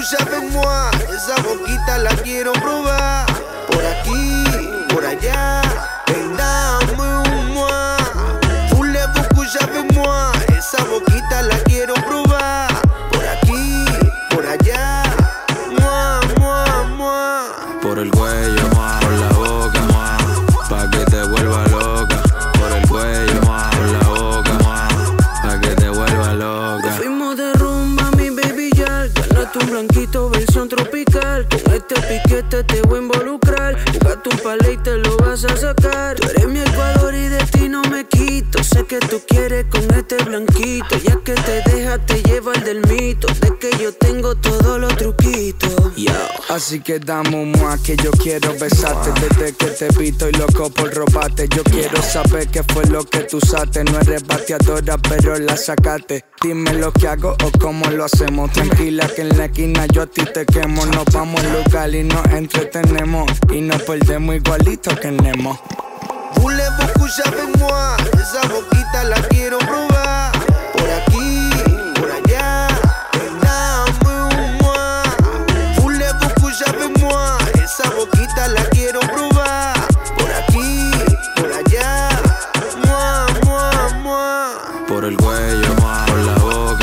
beaucoup avec moi. Esa boquita la quiero probar. Por aquí, por allá, ven dame un moi. Voulez-vous coucher avec moi? Esa boquita la quiero probar. Por aquí, por allá, moi, moi, moi. Por el cuello, por la boca, pa' que te vuelva loca. Por el cuello, por la boca, pa' que te vuelva loca. Nos fuimos de rumba, mi baby girl. Ganaste un blanquito versión tropical. Con este piquete te voy a involucrar. Buscaste un palé y te lo vas a sacar. Tú eres mi Ecuador y de ti no me quito. Sé que tú quieres con este blanquito. Ya que te deja, te lleva el del mito. De que yo tengo todos los truquitos. Yo. Así que dame un mua que yo quiero besarte. Desde que te vi estoy loco por robarte. Yo quiero saber qué fue lo que tú usaste. No eres bateadora pero la sacaste. Dime lo que hago o cómo lo hacemos. Tranquila que en la esquina yo a ti te quemo. Nos vamos al lugar y nos entretenemos. Y nos perdemos igualito que Nemo. Voulez-vous coucher avec moi? Esa boquita la quiero probar. Por aquí, por allá, ven dame un moi. Voulez-vous coucher avec moi? Esa boquita la quiero probar. Por aquí, por allá, moi, moi, moi. Por el cuello, por la boca,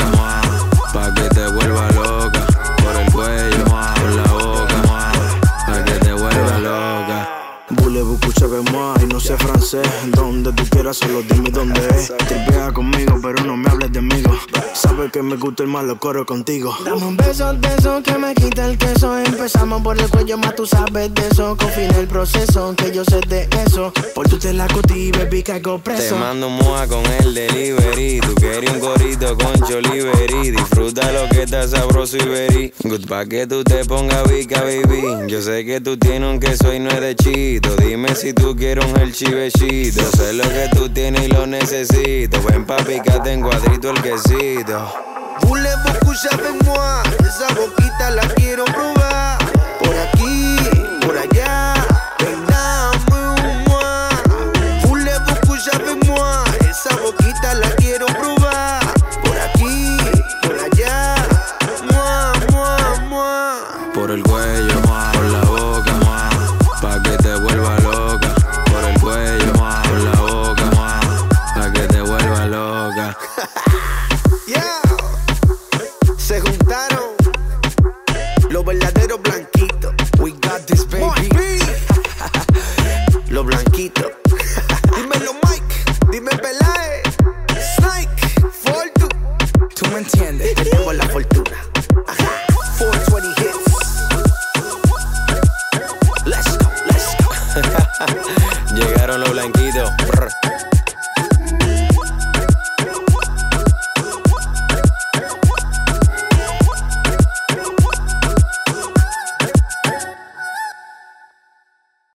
pa' que te vuelva loca. Por el cuello, por la boca, pa' que te vuelva loca. Voulez-vous coucher avec moi? Y no sé francés. Donde tú quieras, solo dime dónde es. Tripea conmigo, pero no me hables de amigo. Sabes que me gusta el mal, lo corro contigo. Dame un beso de eso que me quita el queso. Empezamos por el cuello, más tú sabes de eso. Confina el proceso, que yo sé de eso. Por tu te la cotí, baby, caigo preso. Te mando mua con el delivery. Tú querías un gorrito con Cholivery. Disfruta lo que está sabroso y verí. Good pa' que tú te pongas bica, baby. Yo sé que tú tienes un queso y no es de chito. Dime si tú quieres un el chivechito. Yo sé lo que tú tienes y lo necesito. Ven pa' picarte en cuadrito el quesito. Voulez-vous coucher avec moi? Esa boquita la quiero probar. Por aquí, por allá, ven dame un moi. Voulez-vous coucher avec moi? Esa boquita la quiero probar. Por aquí, por allá, moi, moi, moi. Por el cuello, por la boca, pa' que te vuelva loca. Por el cuello, por la boca, pa' que te vuelva loca. Yeah. Se juntaron los verdaderos blanquitos. We got this baby. Los blanquitos. Dímelo Mike, dime Pelae, Snake, Fortu. Tú me entiendes. Tenemos la fortuna. Ajá. 420 hits. Let's go, let's go. Llegaron los blanquitos.